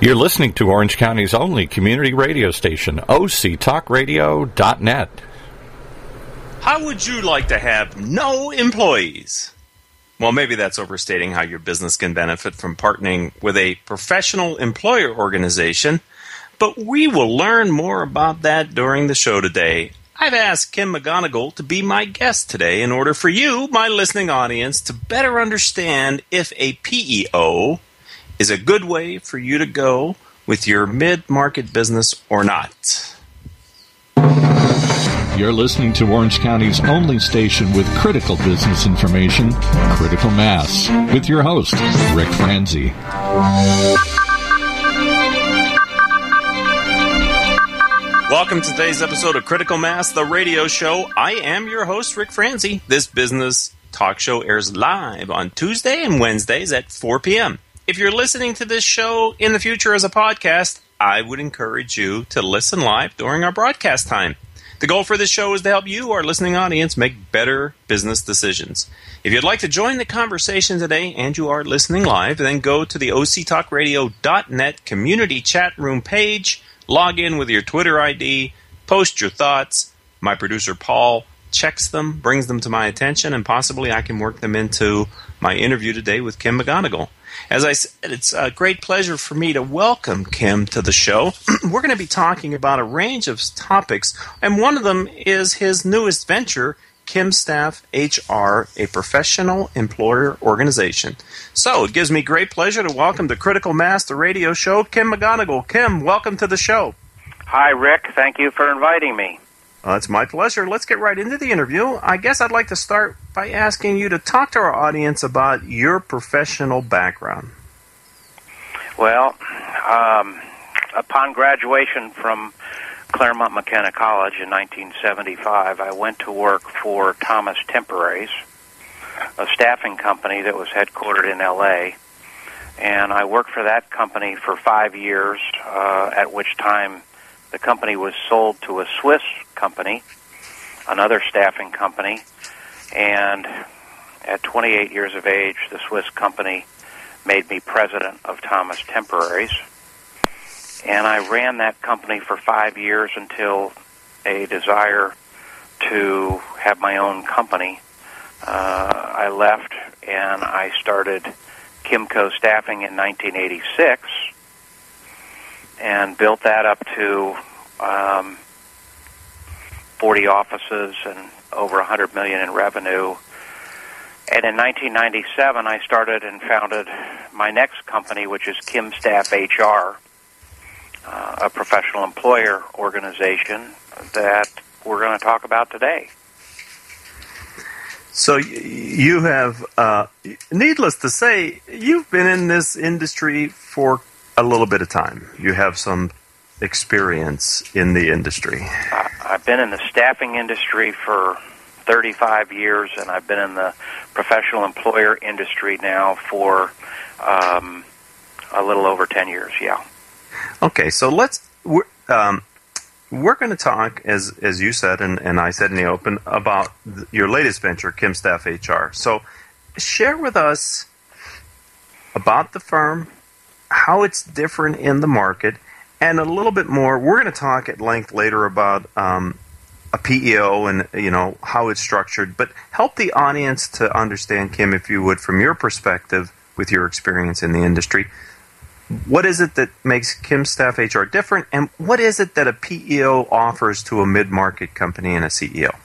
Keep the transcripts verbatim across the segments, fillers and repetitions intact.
You're listening to Orange County's only community radio station, O C talk radio dot net. How would you like to have no employees? Well, maybe that's overstating how your business can benefit from partnering with a professional employer organization, but we will learn more about that during the show today. I've asked Kim McGonigal to be my guest today in order for you, my listening audience, to better understand if a P E O is a good way for you to go with your mid-market business or not. You're listening to Orange County's only station with critical business information, Critical Mass, with your host, Rick Franzi. Welcome to today's episode of Critical Mass, the radio show. I am your host, Rick Franzi. This business talk show airs live on Tuesday and Wednesdays at four p.m. If you're listening to this show in the future as a podcast, I would encourage you to listen live during our broadcast time. The goal for this show is to help you, our listening audience, make better business decisions. If you'd like to join the conversation today and you are listening live, then go to the O C talk radio dot net community chat room page, log in with your Twitter I D, post your thoughts. My producer, Paul, checks them, brings them to my attention, and possibly I can work them into my interview today with Kim McGonigal. As I said, it's a great pleasure for me to welcome Kim to the show. We're going to be talking about a range of topics, and one of them is his newest venture, KimStaff H R, a professional employer organization. So it gives me great pleasure to welcome to Critical Mass, the radio show, Kim McGonigal. Kim, welcome to the show. Hi, Rick. Thank you for inviting me. Uh, it's my pleasure. Let's get right into the interview. I guess I'd like to start by asking you to talk to our audience about your professional background. Well, um, upon graduation from Claremont McKenna College in nineteen seventy-five, I went to work for Thomas Temporaries, a staffing company that was headquartered in L A, and I worked for that company for five years, uh, at which time the company was sold to a Swiss company, another staffing company, and at twenty-eight years of age, the Swiss company made me president of Thomas Temporaries. And I ran that company for five years until a desire to have my own company. Uh, I left and I started Kimco Staffing in nineteen eighty-six and built that up to um, forty offices and over one hundred million dollars in revenue. And in nineteen ninety-seven, I started and founded my next company, which is KimStaff H R, uh, a professional employer organization that we're going to talk about today. So you have, uh, needless to say, you've been in this industry for a little bit of time. You have some experience in the industry. Uh, I've been in the staffing industry for thirty-five years, and I've been in the professional employer industry now for um, a little over ten years, yeah. Okay, so let's, we're, um, we're going to talk, as as you said, and, and I said in the open, about th- your latest venture, KimStaff H R. So share with us about the firm, how it's different in the market, and a little bit more. We're going to talk at length later about um, a P E O and, you know, how it's structured. But help the audience to understand, Kim, if you would, from your perspective, with your experience in the industry, what is it that makes KimStaff H R different, and what is it that a P E O offers to a mid-market company and a C E O?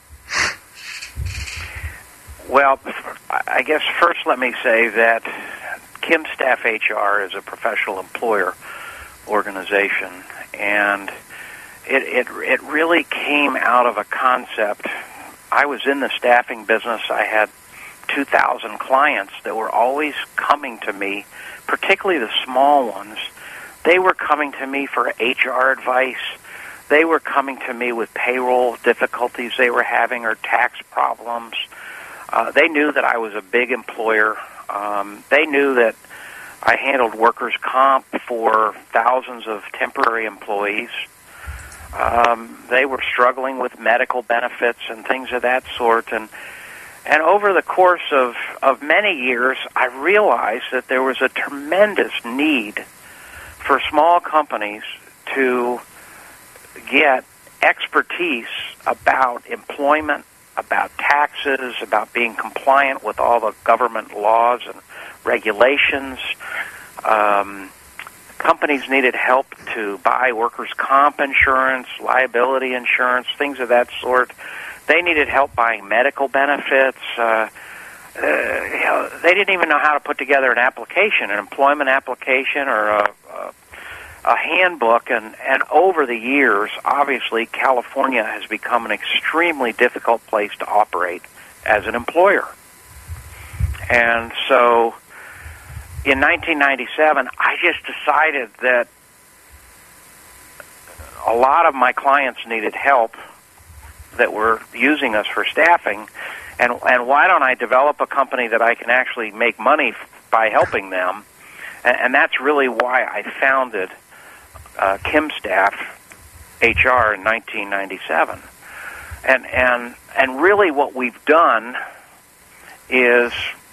Well, I guess first let me say that KimStaff H R is a professional employer organization, and it, it it really came out of a concept. I was in the staffing business. I had two thousand clients that were always coming to me, particularly the small ones. They were coming to me for H R advice. They were coming to me with payroll difficulties they were having or tax problems. Uh, they knew that I was a big employer. Um, they knew that I handled workers' comp for thousands of temporary employees. Um, they were struggling with medical benefits and things of that sort. And and over the course of, of many years, I realized that there was a tremendous need for small companies to get expertise about employment, about taxes, about being compliant with all the government laws and regulations. Um, companies needed help to buy workers' comp insurance, liability insurance, things of that sort. They needed help buying medical benefits. Uh, uh, you know, they didn't even know how to put together an application, an employment application or a, a, a handbook. And, and over the years, obviously, California has become an extremely difficult place to operate as an employer. And so in nineteen ninety-seven, I just decided that a lot of my clients needed help that were using us for staffing, and and why don't I develop a company that I can actually make money by helping them? And, and that's really why I founded uh, KimStaff H R in nineteen ninety-seven. And and and really, what we've done is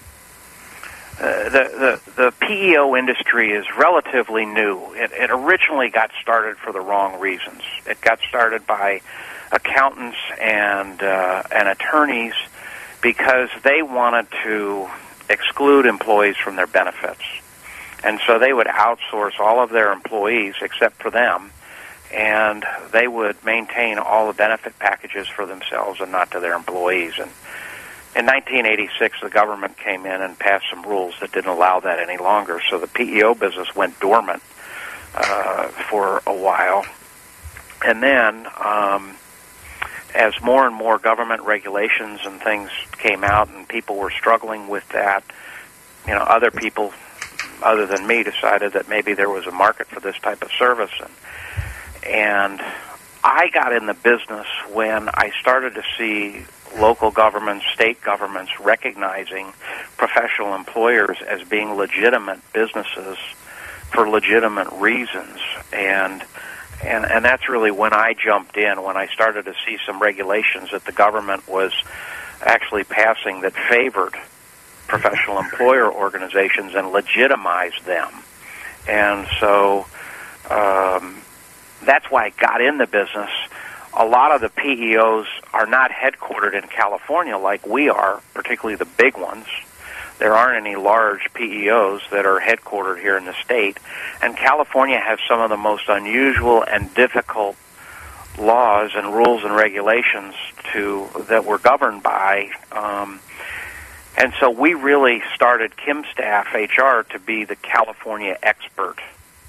uh, the the the P E O industry is relatively new. It, it originally got started for the wrong reasons. It got started by accountants and uh, and attorneys because they wanted to exclude employees from their benefits, and so they would outsource all of their employees except for them, and they would maintain all the benefit packages for themselves and not to their employees. And in nineteen eighty-six, the government came in and passed some rules that didn't allow that any longer, so the P E O business went dormant uh, for a while. And then um, as more and more government regulations and things came out and people were struggling with that, you know, other people other than me decided that maybe there was a market for this type of service. And, and I got in the business when I started to see local governments, state governments recognizing professional employers as being legitimate businesses for legitimate reasons. And And, and that's really when I jumped in, when I started to see some regulations that the government was actually passing that favored professional employer organizations and legitimized them. And so um, that's why I got in the business. A lot of the P E Os are not headquartered in California like we are, particularly the big ones. There aren't any large P E Os that are headquartered here in the state, and California has some of the most unusual and difficult laws and rules and regulations to that we're governed by. Um, and so we really started KimStaff H R to be the California expert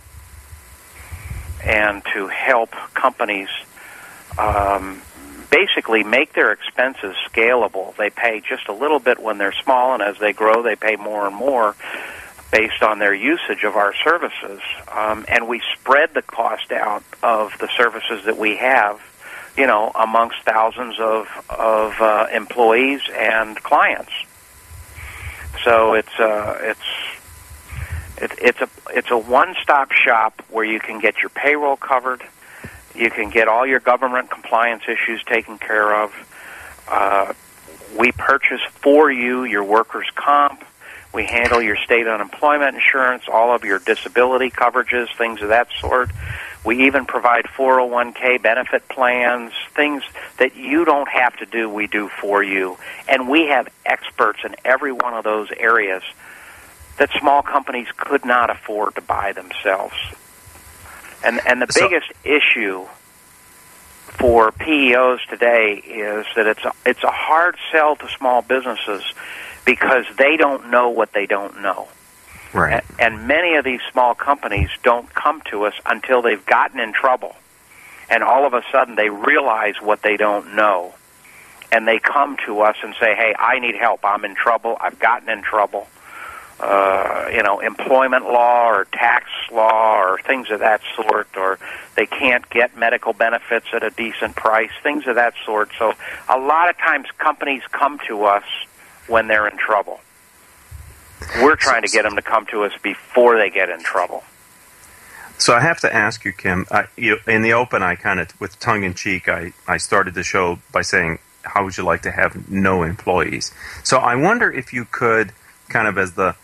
and to help companies um, basically make their expenses scalable. They pay just a little bit when they're small, and as they grow, they pay more and more based on their usage of our services. Um, and we spread the cost out of the services that we have, you know, amongst thousands of, of uh, employees and clients. So it's uh, it's it, it's a it's a one-stop shop where you can get your payroll covered. You can get all your government compliance issues taken care of. Uh, we purchase for you your workers' comp. We handle your state unemployment insurance, all of your disability coverages, things of that sort. We even provide four oh one k benefit plans, things that you don't have to do, we do for you. And we have experts in every one of those areas that small companies could not afford to buy themselves. And and the so, biggest issue for P E Os today is that it's a, it's a hard sell to small businesses because they don't know what they don't know. Right. And, and many of these small companies don't come to us until they've gotten in trouble. And all of a sudden they realize what they don't know. And they come to us and say, hey, I need help. I'm in trouble. I've gotten in trouble. Uh, you know, employment law or tax law or things of that sort, or they can't get medical benefits at a decent price, things of that sort. So a lot of times companies come to us when they're in trouble. We're trying to get them to come to us before they get in trouble. So I have to ask you, Kim, I, you, in the open, I kind of, with tongue-in-cheek, I, I started the show by saying, how would you like to have no employees? So I wonder if you could, kind of as the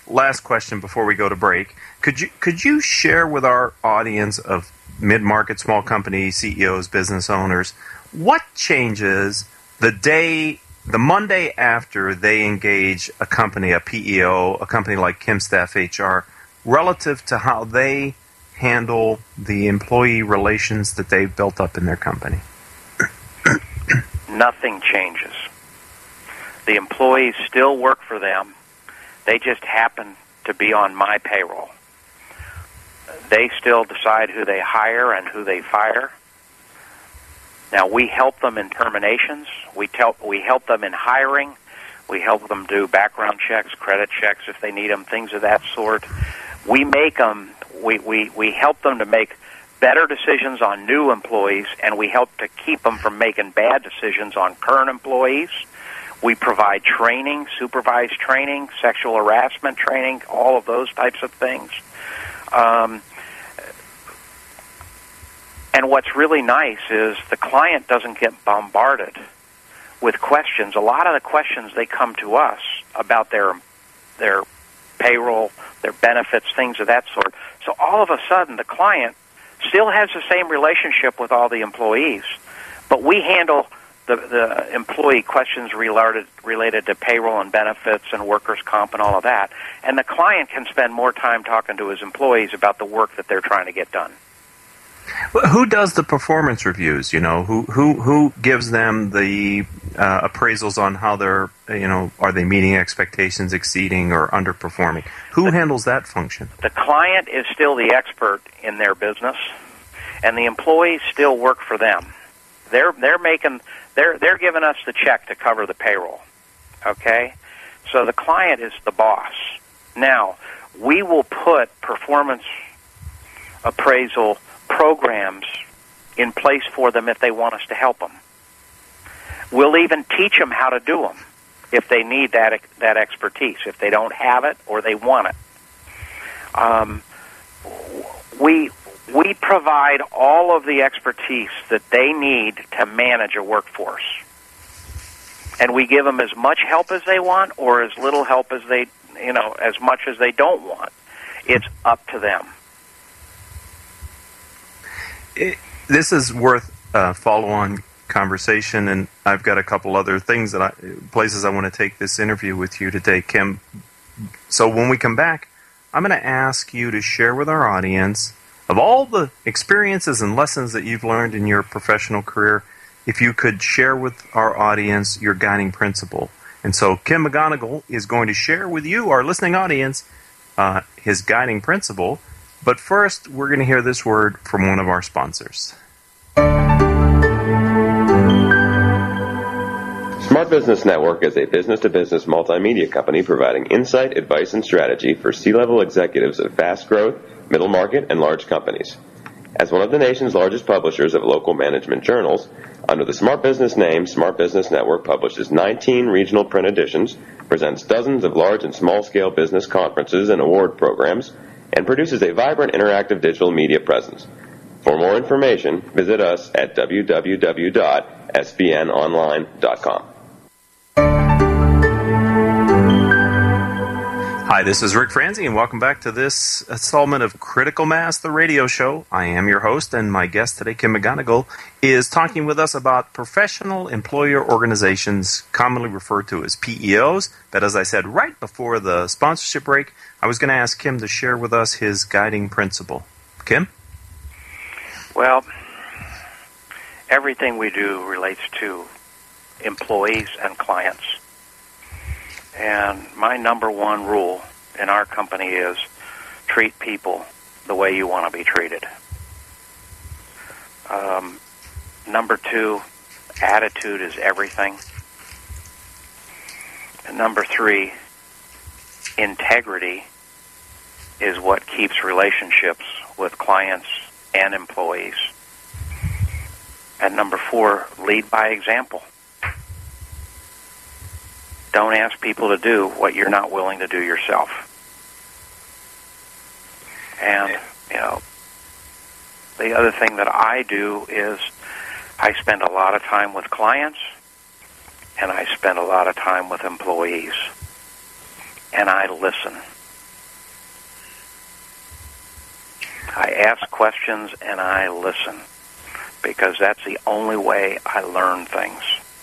last question before we go to break. Could you could you share with our audience of mid-market small company C E Os, business owners, what changes the day, the Monday after they engage a company, a P E O, a company like Kimstaff H R, relative to how they handle the employee relations that they've built up in their company? Nothing changes. The employees still work for them. They just happen to be on my payroll. They still decide who they hire and who they fire. Now, we help them in terminations. We, tell, we help them in hiring. We help them do background checks, credit checks if they need them, things of that sort. We make them, we, we, we help them to make better decisions on new employees, and we help to keep them from making bad decisions on current employees. We provide training, supervised training, sexual harassment training, all of those types of things. Um, and what's really nice is the client doesn't get bombarded with questions. A lot of the questions, they come to us about their their payroll, their benefits, things of that sort. So all of a sudden, the client still has the same relationship with all the employees, but we handle the, the employee questions related, related to payroll and benefits and workers' comp and all of that, and the client can spend more time talking to his employees about the work that they're trying to get done. Who does the performance reviews? You know, who who who gives them the uh, appraisals on how they're, you know, are they meeting expectations, exceeding, or underperforming? Who the, handles that function? The client is still the expert in their business, and the employees still work for them. They're they're making they're they're giving us the check to cover the payroll. Okay, so the client is the boss. Now we will put performance appraisal programs in place for them if they want us to help them. We'll even teach them how to do them if they need that that expertise, if they don't have it or they want it. Um, we we provide all of the expertise that they need to manage a workforce, and we give them as much help as they want or as little help as they, you know, as much as they don't want. It's up to them. It, this is worth a follow-on conversation, and I've got a couple other things that I, places I want to take this interview with you today, Kim. So when we come back, I'm going to ask you to share with our audience, of all the experiences and lessons that you've learned in your professional career, if you could share with our audience your guiding principle. And so Kim McGonigal is going to share with you, our listening audience, uh, his guiding principle. But first, we're going to hear this word from one of our sponsors. Smart Business Network is a business-to-business multimedia company providing insight, advice, and strategy for C-level executives of fast-growth, middle-market, and large companies. As one of the nation's largest publishers of local management journals, under the Smart Business name, Smart Business Network publishes nineteen regional print editions, presents dozens of large and small-scale business conferences and award programs, and produces a vibrant interactive digital media presence. For more information, visit us at w w w dot s b n online dot com. Hi, this is Rick Franzi, and welcome back to this installment of Critical Mass, the radio show. I am your host, and my guest today, Kim McGonigal, is talking with us about professional employer organizations, commonly referred to as P E Os. But as I said right before the sponsorship break, I was going to ask Kim to share with us his guiding principle. Kim? Well, everything we do relates to employees and clients. And my number one rule in our company is treat people the way you want to be treated. Um, number two, attitude is everything. And number three, integrity is what keeps relationships with clients and employees. And number four, lead by example. Don't ask people to do what you're not willing to do yourself. And, you know, the other thing that I do is I spend a lot of time with clients, and I spend a lot of time with employees, and I listen. I ask questions and I listen, because that's the only way I learn things.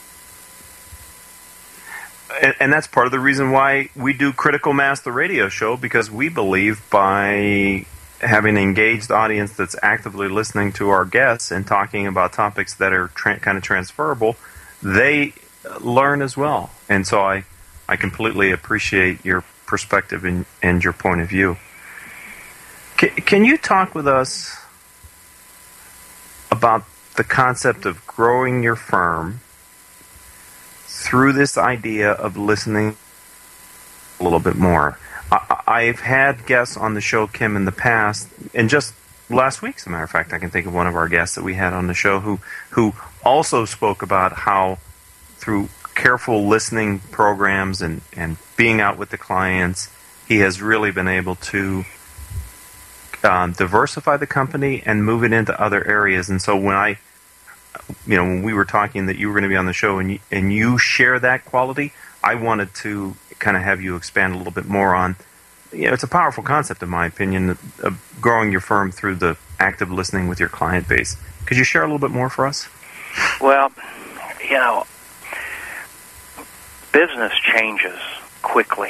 And, and that's part of the reason why we do Critical Mass, the radio show, because we believe by having an engaged audience that's actively listening to our guests and talking about topics that are tra- kind of transferable, they learn as well. And so I, I completely appreciate your perspective and, and your point of view. Can, can you talk with us about the concept of growing your firm through this idea of listening a little bit more? I, I've had guests on the show, Kim, in the past, and just last week, as a matter of fact, I can think of one of our guests that we had on the show who who also spoke about how through careful listening programs and, and being out with the clients, he has really been able to um, diversify the company and move it into other areas. And so when I, you know, when we were talking that you were going to be on the show and you, and you share that quality, I wanted to kind of have you expand a little bit more on, you know, it's a powerful concept, in my opinion, of growing your firm through the active listening with your client base. Could you share a little bit more for us? Well, you know, business changes quickly.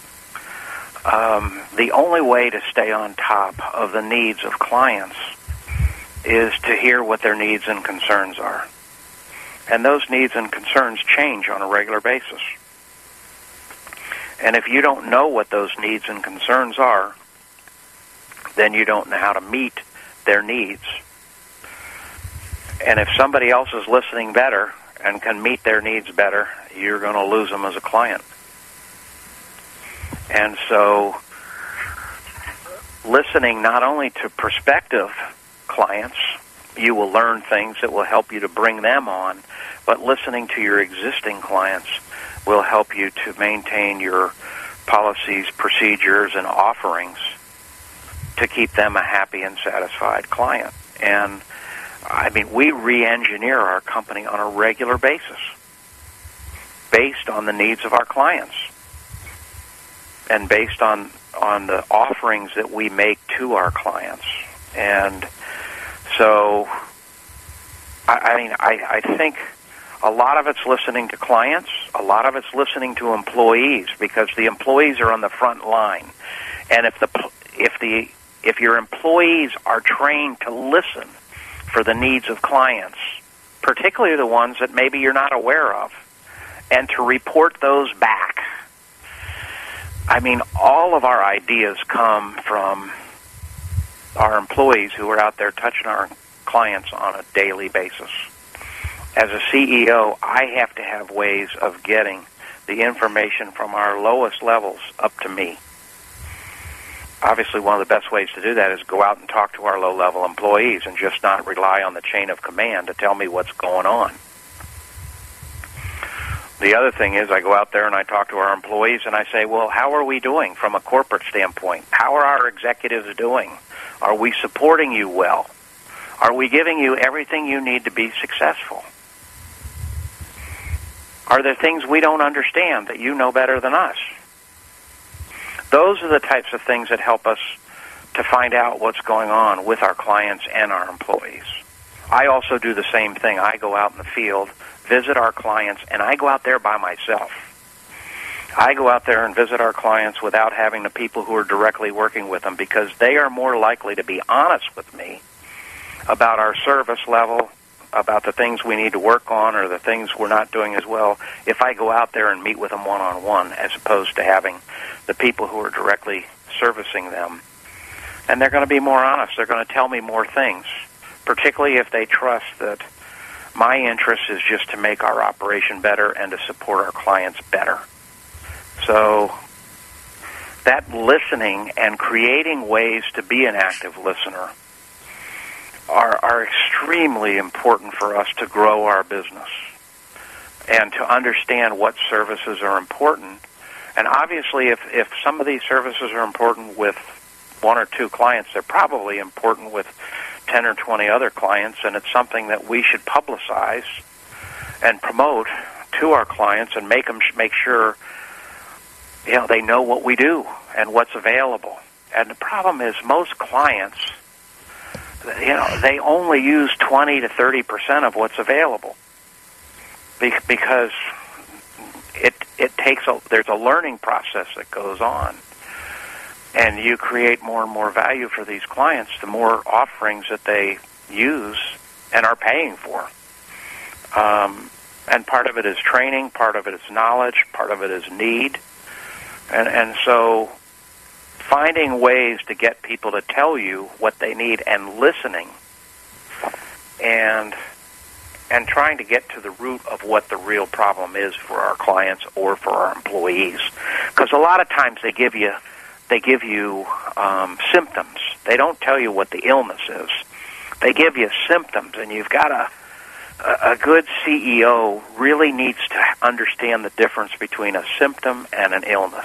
Um, the only way to stay on top of the needs of clients is to hear what their needs and concerns are. And those needs and concerns change on a regular basis. And if you don't know what those needs and concerns are, then you don't know how to meet their needs. And if somebody else is listening better and can meet their needs better, you're going to lose them as a client. And so listening not only to prospective clients, you will learn things that will help you to bring them on, but listening to your existing clients will help you to maintain your policies, procedures, and offerings to keep them a happy and satisfied client. And, I mean, we re-engineer our company on a regular basis based on the needs of our clients and based on, on the offerings that we make to our clients. And so, I, I mean, I, I think a lot of it's listening to clients. A lot of it's listening to employees, because the employees are on the front line. And if the if the if your employees are trained to listen for the needs of clients, particularly the ones that maybe you're not aware of, and to report those back. I mean, all of our ideas come from our employees who are out there touching our clients on a daily basis. As a C E O, I have to have ways of getting the information from our lowest levels up to me. Obviously, one of the best ways to do that is go out and talk to our low-level employees and just not rely on the chain of command to tell me what's going on. The other thing is I go out there and I talk to our employees and I say, well, how are we doing from a corporate standpoint? How are our executives doing? Are we supporting you well? Are we giving you everything you need to be successful? Are there things we don't understand that you know better than us? Those are the types of things that help us to find out what's going on with our clients and our employees. I also do the same thing. I go out in the field, visit our clients, and I go out there by myself. I go out there and visit our clients without having the people who are directly working with them, because they are more likely to be honest with me about our service level, about the things we need to work on or the things we're not doing as well, if I go out there and meet with them one-on-one, as opposed to having the people who are directly servicing them. And they're going to be more honest. They're going to tell me more things, particularly if they trust that my interest is just to make our operation better and to support our clients better. So that listening and creating ways to be an active listener Are, are extremely important for us to grow our business and to understand what services are important. And obviously, if, if some of these services are important with one or two clients, they're probably important with ten or twenty other clients, and it's something that we should publicize and promote to our clients and make them make sure, you know, they know what we do and what's available. And the problem is most clients you know, they only use twenty to thirty percent of what's available Be- because it it takes a there's a learning process that goes on, and you create more and more value for these clients the more offerings that they use and are paying for. Um, and part of it is training, part of it is knowledge, part of it is need, and and so finding ways to get people to tell you what they need and listening, and and trying to get to the root of what the real problem is for our clients or for our employees, because a lot of times they give you they give you um, symptoms. They don't tell you what the illness is. They give you symptoms, and you've got a a good C E O really needs to understand the difference between a symptom and an illness.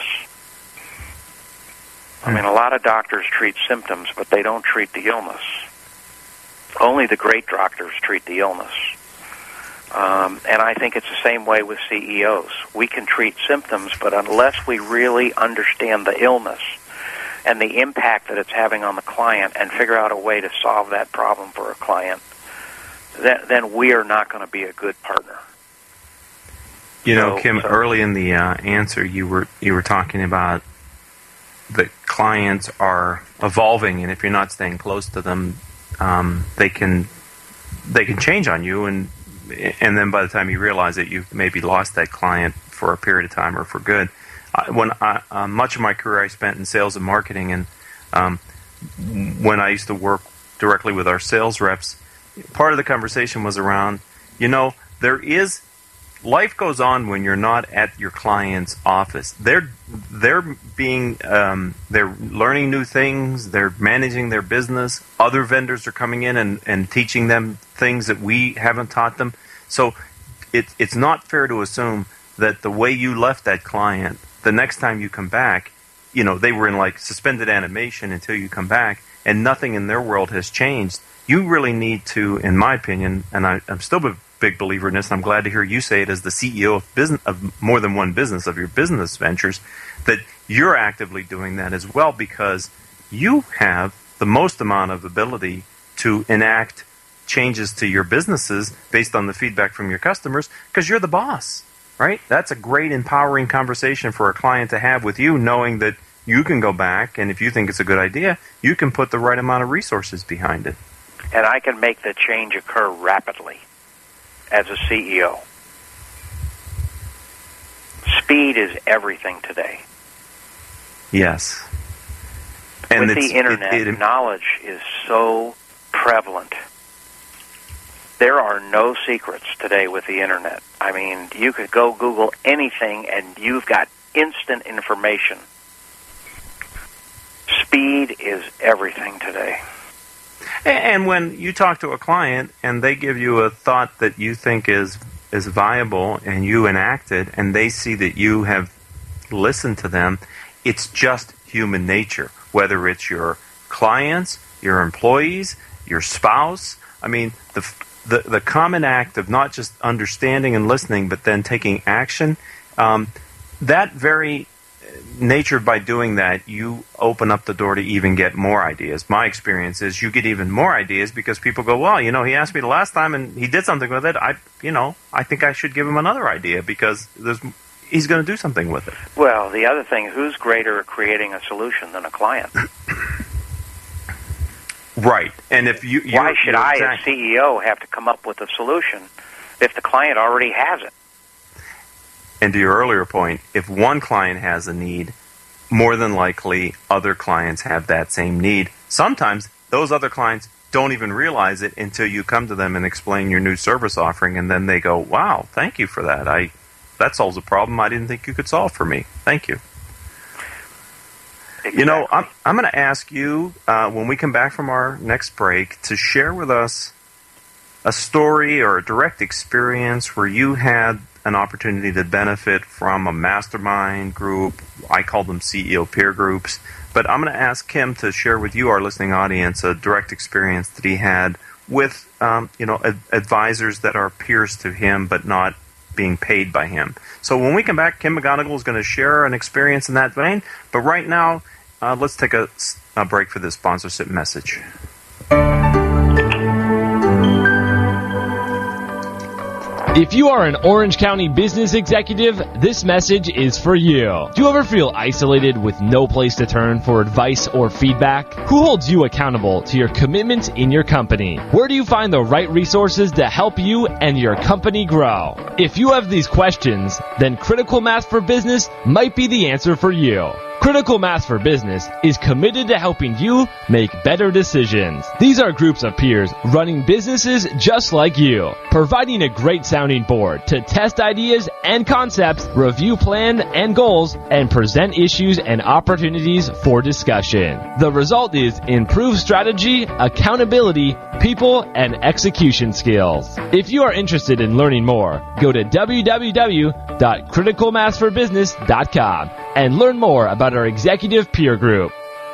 I mean, a lot of doctors treat symptoms, but they don't treat the illness. Only the great doctors treat the illness. Um, and I think it's the same way with C E Os. We can treat symptoms, but unless we really understand the illness and the impact that it's having on the client and figure out a way to solve that problem for a client, then, then we are not going to be a good partner. You know, so, Kim, so, early in the uh, answer, you were you were talking about that clients are evolving, and if you're not staying close to them, um, they can they can change on you, and and then by the time you realize it, you've maybe lost that client for a period of time or for good. Uh, when I, uh, much of my career I spent in sales and marketing, and um, when I used to work directly with our sales reps, part of the conversation was around, you know, there is life goes on when you're not at your client's office. They're they're being um, they're learning new things. They're managing their business. Other vendors are coming in and, and teaching them things that we haven't taught them. So it, it's not fair to assume that the way you left that client, the next time you come back, you know, they were in like suspended animation until you come back, and nothing in their world has changed. You really need to, in my opinion, and I, I'm still a big believer in this, and I'm glad to hear you say it as the C E O of business of more than one business, of your business ventures, that you're actively doing that as well, because you have the most amount of ability to enact changes to your businesses based on the feedback from your customers, because you're the boss, right? That's a great empowering conversation for a client to have with you, knowing that you can go back, and if you think it's a good idea, you can put the right amount of resources behind it. And I can make the change occur rapidly as a C E O. Speed is everything today. Yes. And with the internet, it, it, knowledge is so prevalent. There are no secrets today with the internet. I mean, you could go Google anything and you've got instant information. Speed is everything today. And when you talk to a client and they give you a thought that you think is is viable and you enact it, and they see that you have listened to them, it's just human nature. Whether it's your clients, your employees, your spouse, I mean, the the, the common act of not just understanding and listening, but then taking action, um, that very nature, by doing that, you open up the door to even get more ideas. My experience is you get even more ideas because people go, well, you know, he asked me the last time and he did something with it. I, you know, I think I should give him another idea because there's, he's going to do something with it. Well, the other thing, who's greater at creating a solution than a client? Right. And if you, why you're, should you're I, exact- as C E O, have to come up with a solution if the client already has it? And to your earlier point, if one client has a need, more than likely other clients have that same need. Sometimes those other clients don't even realize it until you come to them and explain your new service offering, and then they go, wow, thank you for that. I that solves a problem I didn't think you could solve for me. Thank you. Exactly. You know, I'm, I'm going to ask you, uh, when we come back from our next break, to share with us a story or a direct experience where you had an opportunity to benefit from a mastermind group. I call them C E O peer groups. But I'm going to ask Kim to share with you, our listening audience, a direct experience that he had with um, you know, ad- advisors that are peers to him but not being paid by him. So when we come back, Kim McGonigal is going to share an experience in that vein. But right now, uh, let's take a, a break for this sponsorship message. If you are an Orange County business executive, this message is for you. Do you ever feel isolated with no place to turn for advice or feedback? Who holds you accountable to your commitments in your company? Where do you find the right resources to help you and your company grow? If you have these questions, then Critical Mass for Business might be the answer for you. Critical Mass for Business is committed to helping you make better decisions. These are groups of peers running businesses just like you, providing a great sounding board to test ideas and concepts, review plan and goals, and present issues and opportunities for discussion. The result is improved strategy, accountability, people, and execution skills. If you are interested in learning more, go to w w w dot critical mass for business dot com and learn more about our executive peer group.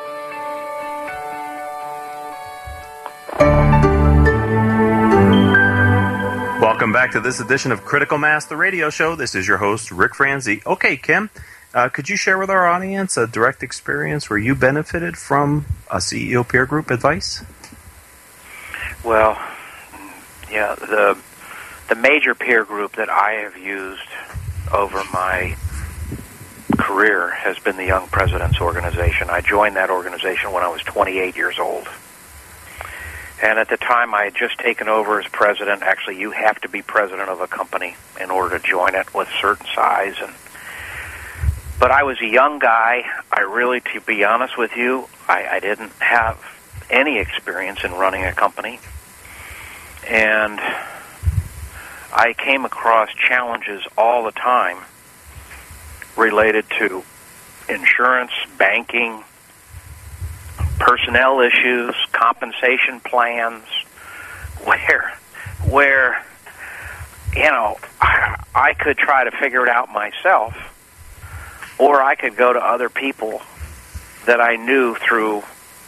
Welcome back to this edition of Critical Mass, the radio show. This is your host, Rick Franzi. Okay, Kim, uh, could you share with our audience a direct experience where you benefited from a C E O peer group advice? Well, yeah, the the major peer group that I have used over my career has been the Young Presidents Organization. I joined that organization when I was twenty-eight years old. And at the time, I had just taken over as president. Actually, you have to be president of a company in order to join it with a certain size. And But I was a young guy. I really, to be honest with you, I, I didn't have any experience in running a company. And I came across challenges all the time related to insurance, banking, personnel issues, compensation plans, where, where, you know, I, I could try to figure it out myself, or I could go to other people that I knew through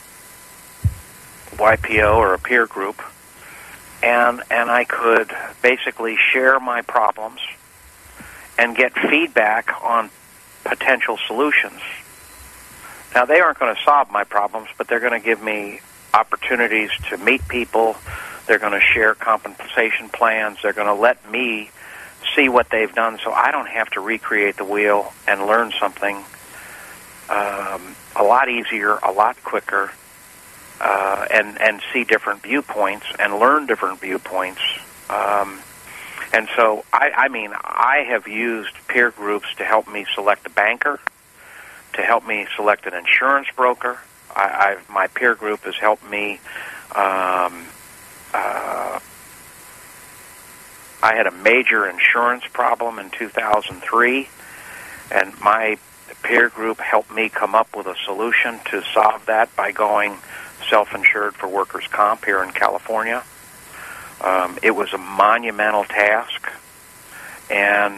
Y P O or a peer group, and and I could basically share my problems and get feedback on potential solutions. Now, they aren't going to solve my problems, but they're going to give me opportunities to meet people. They're going to share compensation plans. They're going to let me see what they've done so I don't have to recreate the wheel and learn something um, a lot easier, a lot quicker, uh, and, and see different viewpoints and learn different viewpoints. Um, and so, I, I mean, I have used peer groups to help me select a banker, to help me select an insurance broker. I, I've, my peer group has helped me. Um, uh, I had a major insurance problem in two thousand three, and my peer group helped me come up with a solution to solve that by going self-insured for workers' comp here in California. Um, it was a monumental task, and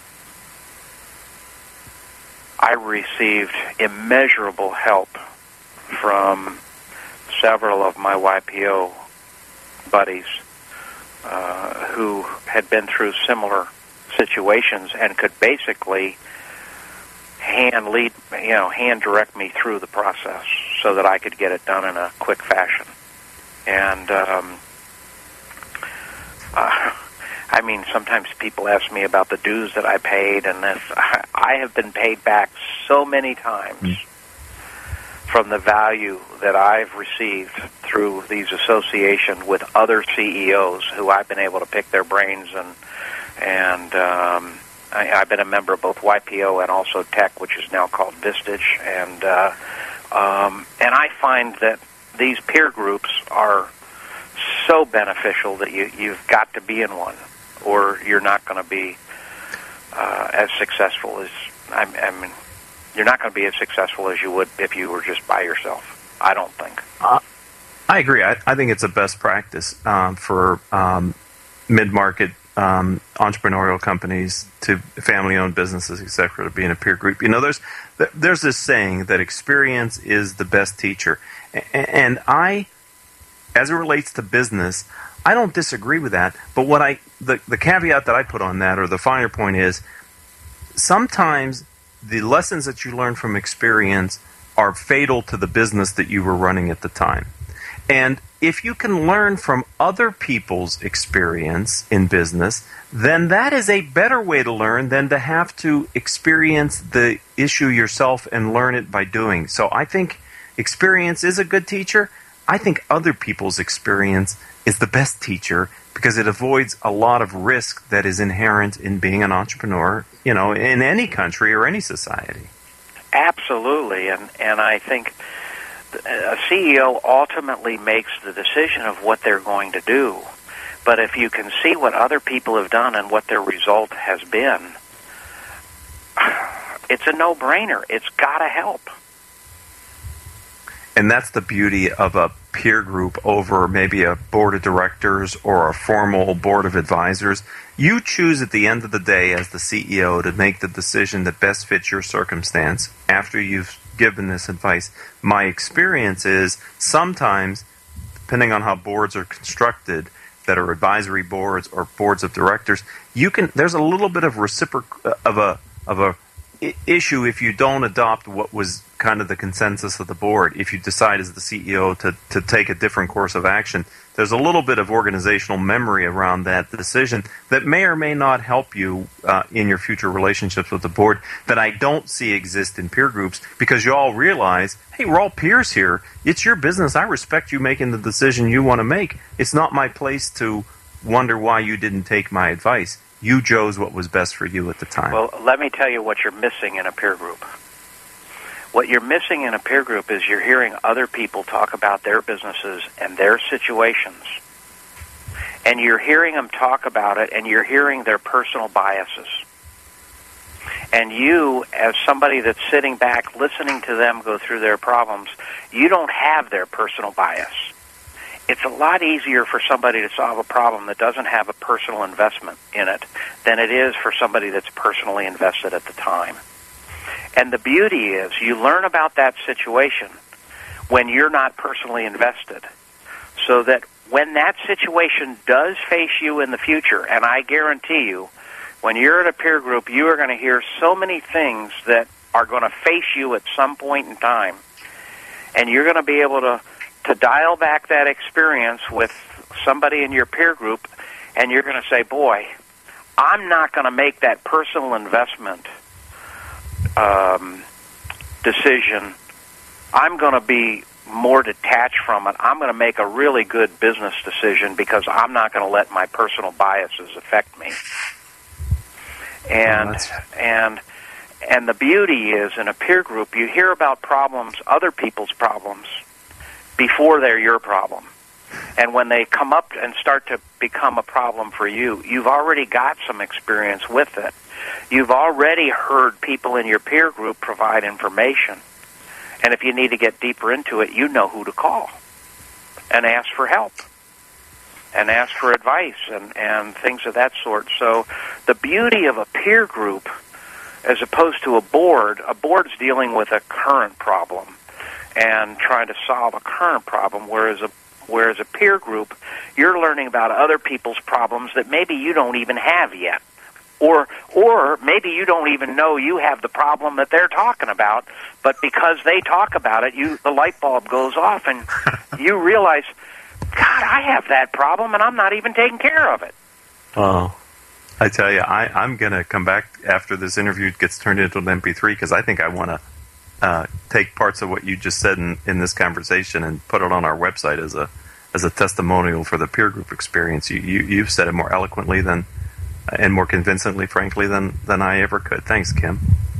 I received immeasurable help from several of my Y P O buddies uh, who had been through similar situations and could basically hand lead, you know, hand direct me through the process so that I could get it done in a quick fashion. And um, uh, I mean, sometimes people ask me about the dues that I paid, and this, I have been paid back so many times mm. from the value that I've received through these associations with other C E Os who I've been able to pick their brains, and and um, I, I've been a member of both Y P O and also Tech, which is now called Vistage, and uh, um, and I find that these peer groups are so beneficial that you you've got to be in one, or you're not going to be uh, as successful as I, I mean. You're not going to be as successful as you would if you were just by yourself, I don't think. Uh, I agree. I, I think it's a best practice um, for um, mid-market um, entrepreneurial companies to family-owned businesses, et cetera, to be in a peer group. You know, there's there's this saying that experience is the best teacher. And I, as it relates to business, I don't disagree with that. But what I the, the caveat that I put on that, or the finer point, is sometimes the lessons that you learn from experience are fatal to the business that you were running at the time. And if you can learn from other people's experience in business, then that is a better way to learn than to have to experience the issue yourself and learn it by doing. So I think experience is a good teacher. I think other people's experience is the best teacher because it avoids a lot of risk that is inherent in being an entrepreneur, you know, in any country or any society. Absolutely, and, and I think a C E O ultimately makes the decision of what they're going to do. But if you can see what other people have done and what their result has been, it's a no-brainer. It's got to help. And that's the beauty of a peer group over maybe a board of directors or a formal board of advisors. You choose at the end of the day as the C E O to make the decision that best fits your circumstance after you've given this advice. My experience is sometimes, depending on how boards are constructed, that are advisory boards or boards of directors, you can. There's a little bit of reciproc of a of a I- issue if you don't adopt what was kind of the consensus of the board. If you decide as the C E O to to take a different course of action, there's a little bit of organizational memory around that decision that may or may not help you uh, in your future relationships with the board that I don't see exist in peer groups because you all realize, hey, we're all peers here. It's your business. I respect you making the decision you want to make. It's not my place to wonder why you didn't take my advice. You chose what was best for you at the time. Well, let me tell you what you're missing in a peer group. What you're missing in a peer group is you're hearing other people talk about their businesses and their situations. And you're hearing them talk about it, and you're hearing their personal biases. And you, as somebody that's sitting back listening to them go through their problems, you don't have their personal bias. It's a lot easier for somebody to solve a problem that doesn't have a personal investment in it than it is for somebody that's personally invested at the time. And the beauty is you learn about that situation when you're not personally invested, so that when that situation does face you in the future, and I guarantee you, when you're at a peer group, you are going to hear so many things that are going to face you at some point in time, and you're going to be able to, to dial back that experience with somebody in your peer group, and you're going to say, boy, I'm not going to make that personal investment Um, decision. I'm going to be more detached from it. I'm going to make a really good business decision because I'm not going to let my personal biases affect me. And oh, and and the beauty is, in a peer group, you hear about problems, other people's problems, before they're your problem. And when they come up and start to become a problem for you, you've already got some experience with it. You've already heard people in your peer group provide information. And if you need to get deeper into it, you know who to call and ask for help and ask for advice and, and things of that sort. So the beauty of a peer group, as opposed to a board, a board's dealing with a current problem and trying to solve a current problem, whereas a whereas a peer group, you're learning about other people's problems that maybe you don't even have yet. Or or maybe you don't even know you have the problem that they're talking about, but because they talk about it, you the light bulb goes off and you realize, God, I have that problem and I'm not even taking care of it. Oh, I tell you, I, I'm going to come back after this interview gets turned into an M P three because I think I want to uh, take parts of what you just said in, in this conversation and put it on our website as a as a testimonial for the peer group experience. You, you you've said it more eloquently than and more convincingly, frankly, than, than I ever could. Thanks, Kim.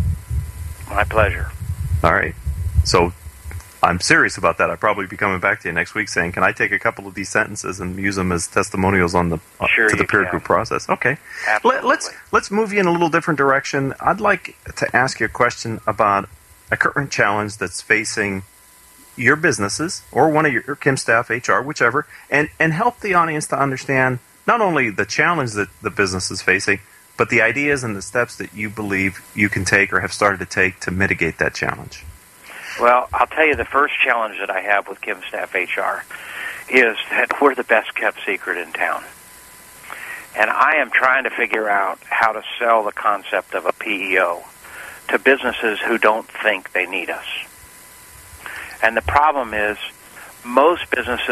My pleasure. All right. So I'm serious about that. I'll probably be coming back to you next week saying, can I take a couple of these sentences and use them as testimonials on the uh, sure to the peer can. group process? Okay. Absolutely. Let, let's let's move you in a little different direction. I'd like to ask you a question about a current challenge that's facing your businesses or one of your, your Kim staff, H R, whichever, and, and help the audience to understand not only the challenge that the business is facing, but the ideas and the steps that you believe you can take or have started to take to mitigate that challenge. Well, I'll tell you the first challenge that I have with Kim Staff H R is that we're the best kept secret in town. And I am trying to figure out how to sell the concept of a P E O to businesses who don't think they need us. And the problem is most businesses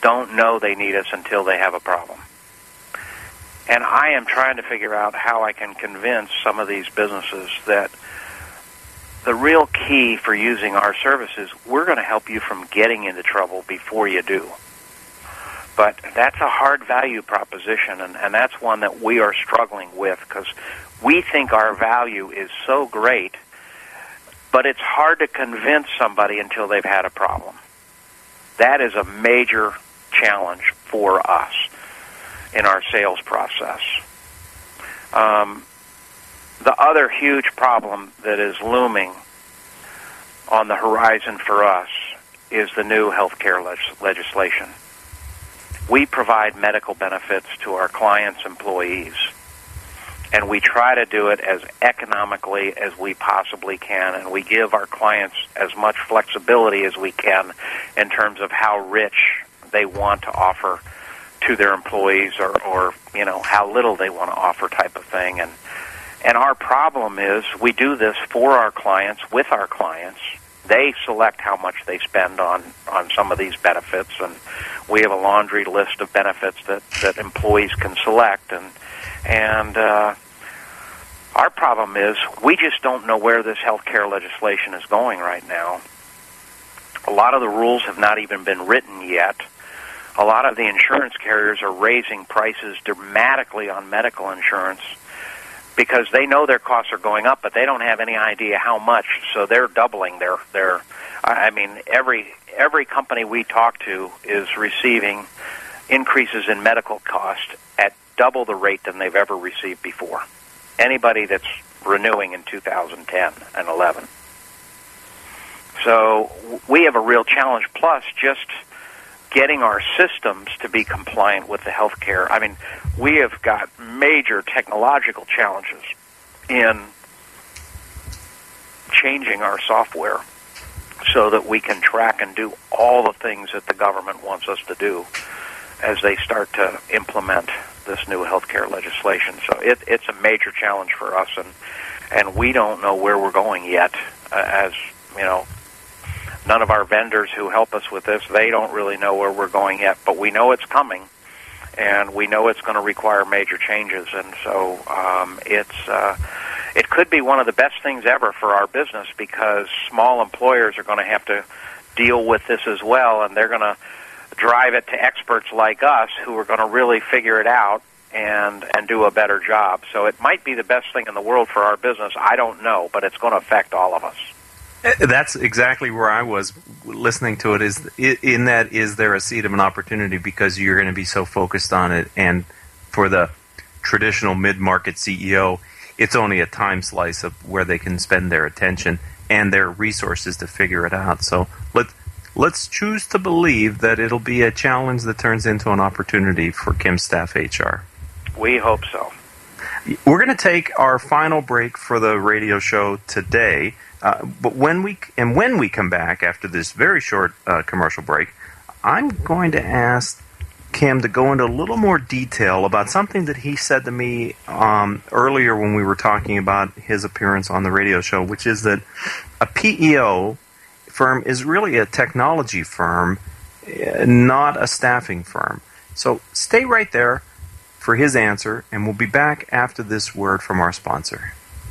don't know they need us until they have a problem. And I am trying to figure out how I can convince some of these businesses that the real key for using our services, we're going to help you from getting into trouble before you do. But that's a hard value proposition, and, and that's one that we are struggling with because we think our value is so great, but it's hard to convince somebody until they've had a problem. That is a major challenge for us in our sales process. Um, the other huge problem that is looming on the horizon for us is the new health care leg- legislation. We provide medical benefits to our clients' employees, and we try to do it as economically as we possibly can, and we give our clients as much flexibility as we can in terms of how rich they want to offer to their employees or, or you know, how little they want to offer type of thing. And and our problem is we do this for our clients, with our clients. They select how much they spend on, on some of these benefits, and we have a laundry list of benefits that, that employees can select. And and uh, our problem is we just don't know where this health care legislation is going right now. A lot of the rules have not even been written yet. A lot of the insurance carriers are raising prices dramatically on medical insurance because they know their costs are going up, but they don't have any idea how much, so they're doubling their, their I mean, every every company we talk to is receiving increases in medical cost at double the rate than they've ever received before. Anybody that's renewing in two thousand ten and eleven. So we have a real challenge, plus just getting our systems to be compliant with the health care. I mean, we have got major technological challenges in changing our software so that we can track and do all the things that the government wants us to do as they start to implement this new health care legislation. So it, it's a major challenge for us, and and we don't know where we're going yet. Uh, as you know, none of our vendors who help us with this, they don't really know where we're going yet, but we know it's coming, and we know it's going to require major changes. And so um, it's uh, it could be one of the best things ever for our business, because small employers are going to have to deal with this as well, and they're going to drive it to experts like us who are going to really figure it out and and do a better job. So it might be the best thing in the world for our business. I don't know, but it's going to affect all of us. That's exactly where I was listening to it. Is in that, is there a seed of an opportunity because you're going to be so focused on it, and for the traditional mid-market C E O, it's only a time slice of where they can spend their attention and their resources to figure it out. So let's let's choose to believe that it'll be a challenge that turns into an opportunity for KimStaff H R. We hope so. We're going to take our final break for the radio show today. Uh, but when we and when we come back after this very short uh, commercial break, I'm going to ask Kim to go into a little more detail about something that he said to me um, earlier when we were talking about his appearance on the radio show, which is that a P E O firm is really a technology firm, not a staffing firm. So stay right there for his answer, and we'll be back after this word from our sponsor.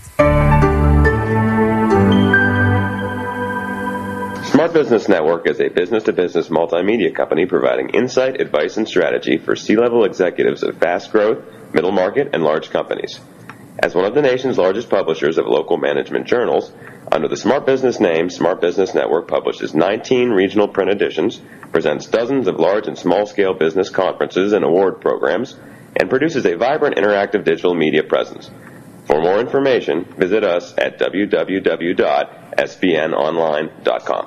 Smart Business Network is a business-to-business multimedia company providing insight, advice, and strategy for C-level executives of fast-growth, middle market, and large companies. As one of the nation's largest publishers of local management journals, under the Smart Business name, Smart Business Network publishes nineteen regional print editions, presents dozens of large and small-scale business conferences and award programs, and produces a vibrant interactive digital media presence. For more information, visit us at w w w dot s b n online dot com.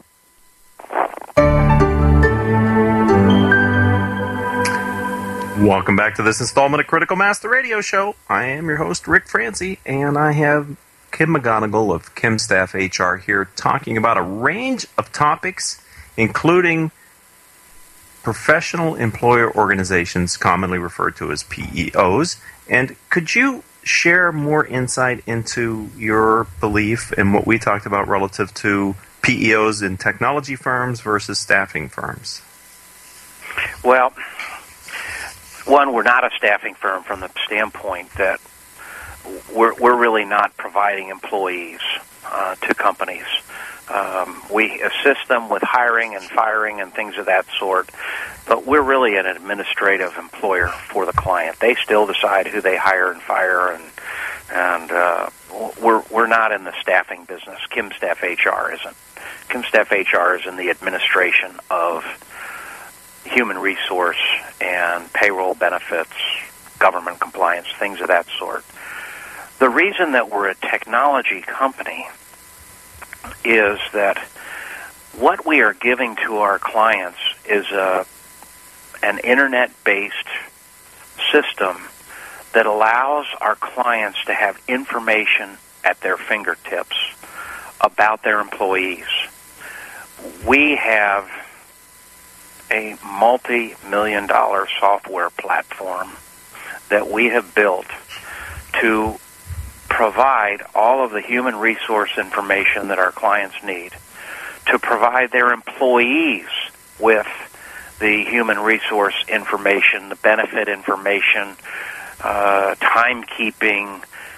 Welcome back to this installment of Critical Mass, the radio show. I am your host, Rick Francie, and I have Kim McGonigal of KimStaff H R here talking about a range of topics, including professional employer organizations, commonly referred to as P E Os. And could you share more insight into your belief and what we talked about relative to P E Os in technology firms versus staffing firms? Well, one, we're not a staffing firm from the standpoint that we're, we're really not providing employees uh, to companies. Um, we assist them with hiring and firing and things of that sort, but we're really an administrative employer for the client. They still decide who they hire and fire, and and uh, we're we're not in the staffing business. KimStaff H R isn't. KimStaff H R is in the administration of human resource and payroll benefits, government compliance, things of that sort. The reason that we're a technology company is that what we are giving to our clients is a, an internet-based system that allows our clients to have information at their fingertips about their employees. We have a multi-million dollar software platform that we have built to provide all of the human resource information that our clients need, to provide their employees with the human resource information, the benefit information, uh, timekeeping.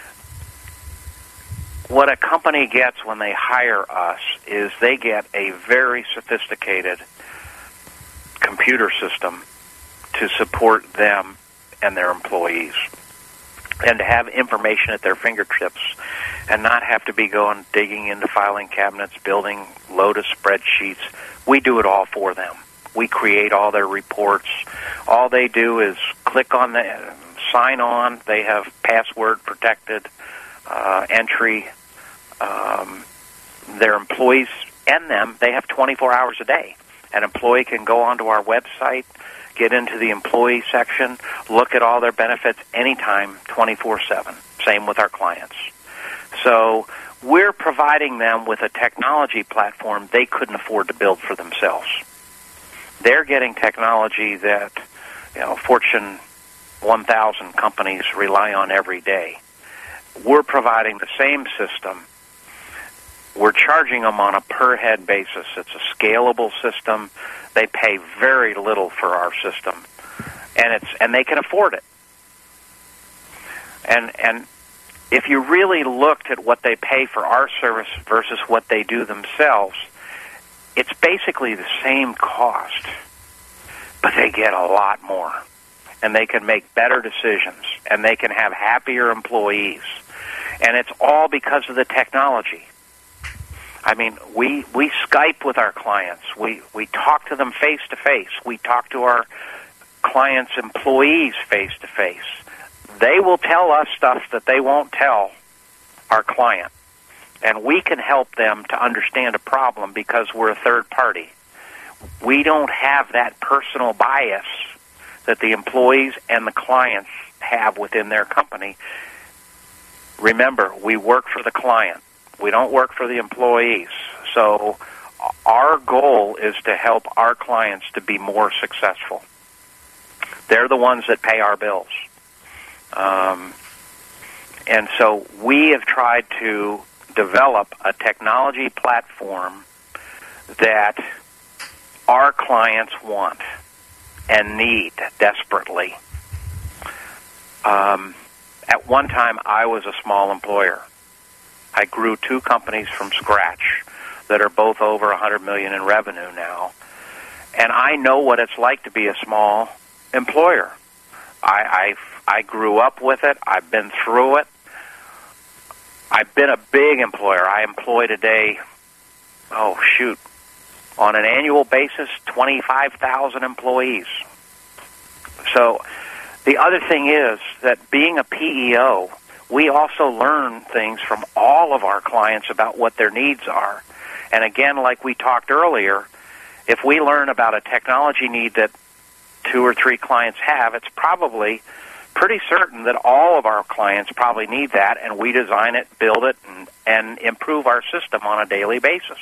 What a company gets when they hire us is they get a very sophisticated computer system to support them and their employees, and to have information at their fingertips and not have to be going digging into filing cabinets, building Lotus spreadsheets. We do it all for them. We create all their reports. All they do is click on the sign on. They have password protected uh, entry. Um, their employees and them, they have twenty-four hours a day. An employee can go onto our website, get into the employee section, look at all their benefits anytime, twenty-four seven. Same with our clients. So we're providing them with a technology platform they couldn't afford to build for themselves. They're getting technology that, you know, Fortune one thousand companies rely on every day. We're providing the same system. We're charging them on a per-head basis. It's a scalable system. They pay very little for our system, and it's and they can afford it. And and if you really looked at what they pay for our service versus what they do themselves, it's basically the same cost, but they get a lot more, and they can make better decisions, and they can have happier employees, and it's all because of the technology. I mean, we, we Skype with our clients. We, we talk to them face-to-face. We talk to our clients' employees face-to-face. They will tell us stuff that they won't tell our client. And we can help them to understand a problem because we're a third party. We don't have that personal bias that the employees and the clients have within their company. Remember, we work for the client. We don't work for the employees. So our goal is to help our clients to be more successful. They're the ones that pay our bills. Um, and so we have tried to develop a technology platform that our clients want and need desperately. Um, at one time, I was a small employer. I grew two companies from scratch that are both over one hundred million dollars in revenue now. And I know what it's like to be a small employer. I, I, I grew up with it. I've been through it. I've been a big employer. I employ today, oh, shoot, on an annual basis, twenty-five thousand employees. So the other thing is that being a P E O, we also learn things from all of our clients about what their needs are. And again, like we talked earlier, if we learn about a technology need that two or three clients have, it's probably pretty certain that all of our clients probably need that, and we design it, build it, and, and improve our system on a daily basis.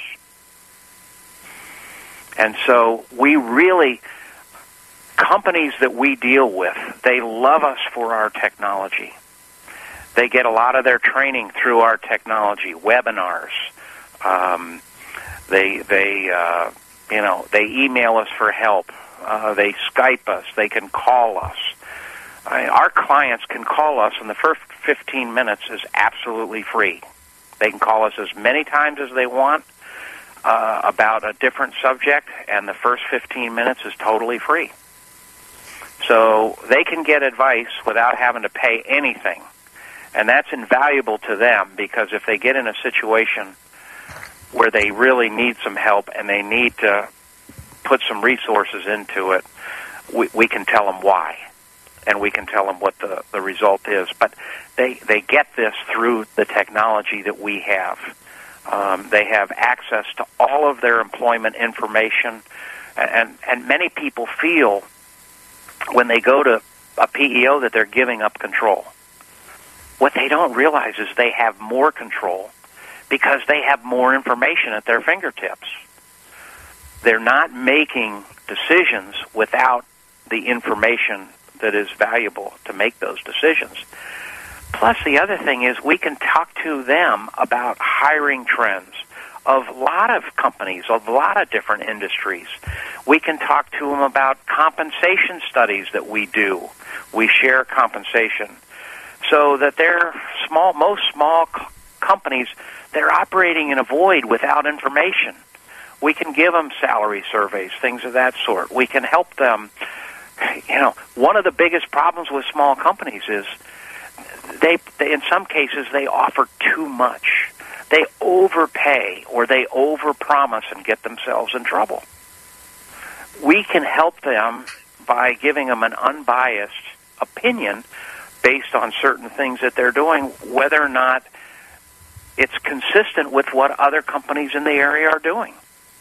And so we really, companies that we deal with, they love us for our technology. They get a lot of their training through our technology, webinars. Um, they, they, uh, you know, they email us for help. Uh, they Skype us. They can call us. I mean, our clients can call us, and the first fifteen minutes is absolutely free. They can call us as many times as they want uh, about a different subject, and the first fifteen minutes is totally free. So they can get advice without having to pay anything. And that's invaluable to them, because if they get in a situation where they really need some help and they need to put some resources into it, we, we can tell them why, and we can tell them what the, the result is. But they, they get this through the technology that we have. Um, they have access to all of their employment information, and, and many people feel when they go to a P E O that they're giving up control. What they don't realize is they have more control because they have more information at their fingertips. They're not making decisions without the information that is valuable to make those decisions. Plus, the other thing is we can talk to them about hiring trends of a lot of companies, of a lot of different industries. We can talk to them about compensation studies that we do. We share compensation so that they're small, most small co- companies, they're operating in a void without information. We can give them salary surveys, things of that sort. We can help them. You know, one of the biggest problems with small companies is they, they in some cases, they offer too much. They overpay or they overpromise and get themselves in trouble. We can help them by giving them an unbiased opinion based on certain things that they're doing, whether or not it's consistent with what other companies in the area are doing.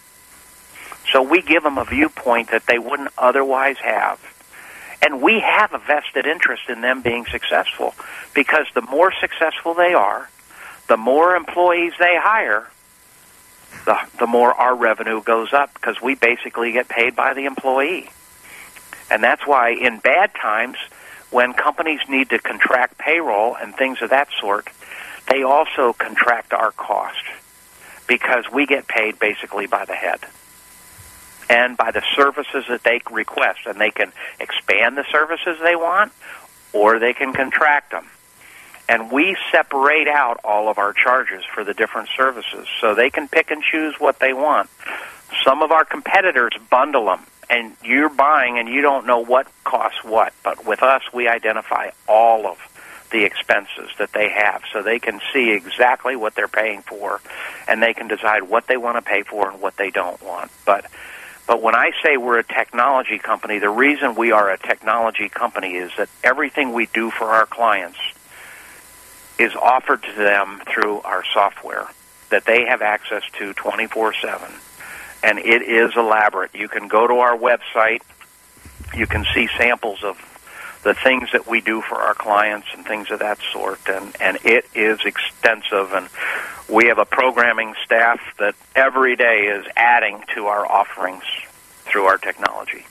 So we give them a viewpoint that they wouldn't otherwise have. And we have a vested interest in them being successful, because the more successful they are, the more employees they hire, the, the more our revenue goes up, because we basically get paid by the employee. And that's why in bad times, when companies need to contract payroll and things of that sort, they also contract our cost, because we get paid basically by the head and by the services that they request. And they can expand the services they want, or they can contract them. And we separate out all of our charges for the different services, so they can pick and choose what they want. Some of our competitors bundle them, and you're buying and you don't know what costs what. But with us, we identify all of the expenses that they have, so they can see exactly what they're paying for, and they can decide what they want to pay for and what they don't want. But but when I say we're a technology company, the reason we are a technology company is that everything we do for our clients is offered to them through our software that they have access to twenty-four seven. And it is elaborate. You can go to our website. You can see samples of the things that we do for our clients and things of that sort. And, and it is extensive. And we have a programming staff that every day is adding to our offerings through our technology.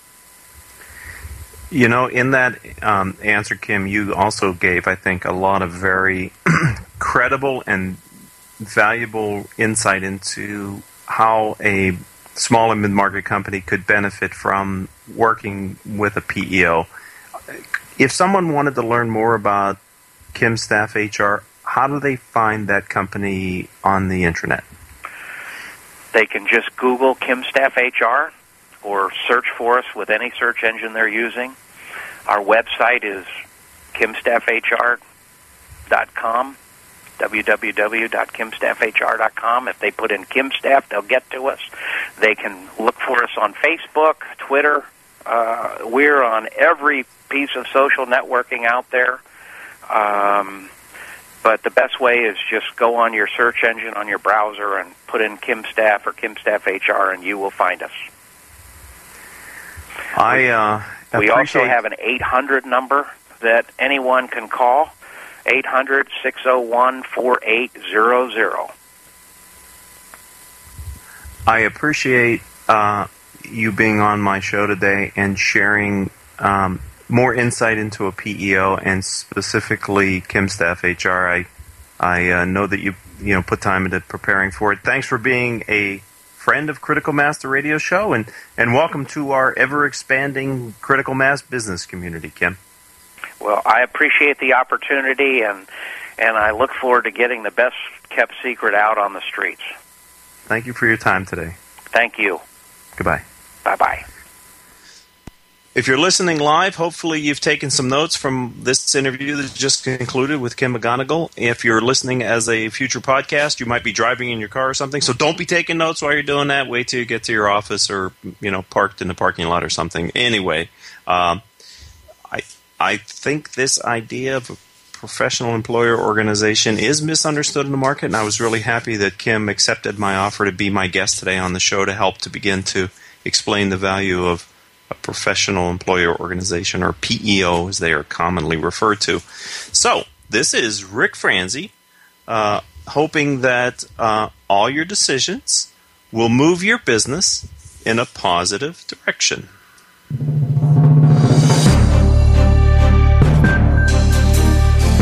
You know, in that um, answer, Kim, you also gave, I think, a lot of very credible and valuable insight into how a small and mid-market company could benefit from working with a P E O. If someone wanted to learn more about KimStaff H R, how do they find that company on the internet? They can just Google KimStaff H R or search for us with any search engine they're using. Our website is kim staff h r dot com, w w w dot kim staff h r dot com. If they put in KimStaff, they'll get to us. They can look for us on Facebook, Twitter. Uh, we're on every piece of social networking out there. Um, but the best way is just go on your search engine on your browser and put in KimStaff or KimStaff H R, and you will find us. I uh, We also have an eight hundred number that anyone can call, eight hundred, six oh one, four eight zero zero. I appreciate uh, you being on my show today and sharing um, more insight into a P E O and specifically KimStaff H R. I I uh, know that you you know put time into preparing for it. Thanks for being a friend of Critical Mass, the radio show, and, and welcome to our ever-expanding Critical Mass business community, Kim. Well, I appreciate the opportunity, and and I look forward to getting the best-kept secret out on the streets. Thank you for your time today. Thank you. Goodbye. Bye-bye. If you're listening live, hopefully you've taken some notes from this interview that just concluded with Kim McGonigal. If you're listening as a future podcast, you might be driving in your car or something, so don't be taking notes while you're doing that. Wait till you get to your office or, you know, parked in the parking lot or something. Anyway, um, I I think this idea of a professional employer organization is misunderstood in the market, and I was really happy that Kim accepted my offer to be my guest today on the show to help to begin to explain the value of a professional employer organization, or P E O as they are commonly referred to. So, this is Rick Franzi, uh, hoping that uh, all your decisions will move your business in a positive direction.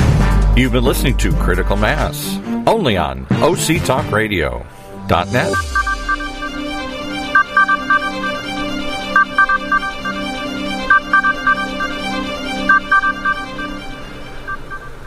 You've been listening to Critical Mass, only on O C Talk Radio dot net.